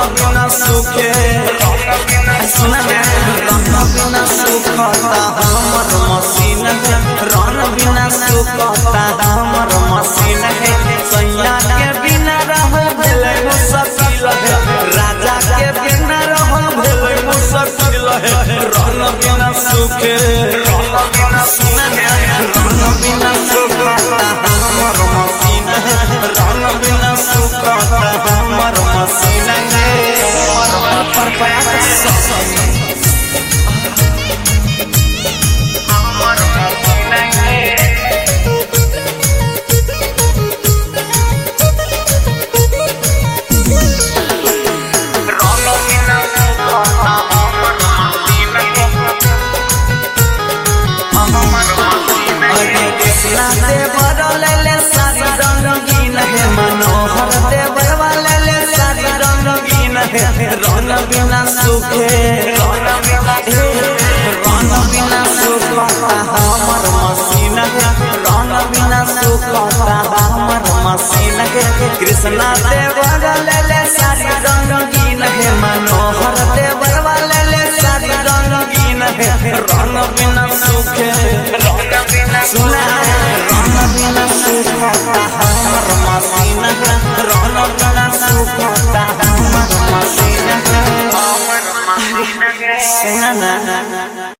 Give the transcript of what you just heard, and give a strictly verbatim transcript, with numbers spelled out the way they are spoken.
बिना सुखे सुना रंग बिना सुखता हमर मसीन रंग बिना सुखता हमर मसीन है सैया के बिना रह भेलै मुश्किल है राजा के बिना रह भेलै मुश्किल है रंग बिना सुखे सुना रंग बिना सुखता हमर मसीन रंग बिना सुखता हमर मसीन है पर पाया रंग बिना सुखे रंग बिना सुखता हमर मसीन रंग बिना सुखता हमर मसीन कृष्णा देवर ले सारी रंगीन है मनोहर देवर वाले ले सारी रंगीन है रंग बिना सुखे सुना रंग बिना सुखता हमर मसीन रंग बिना सुखता हमर मसीन है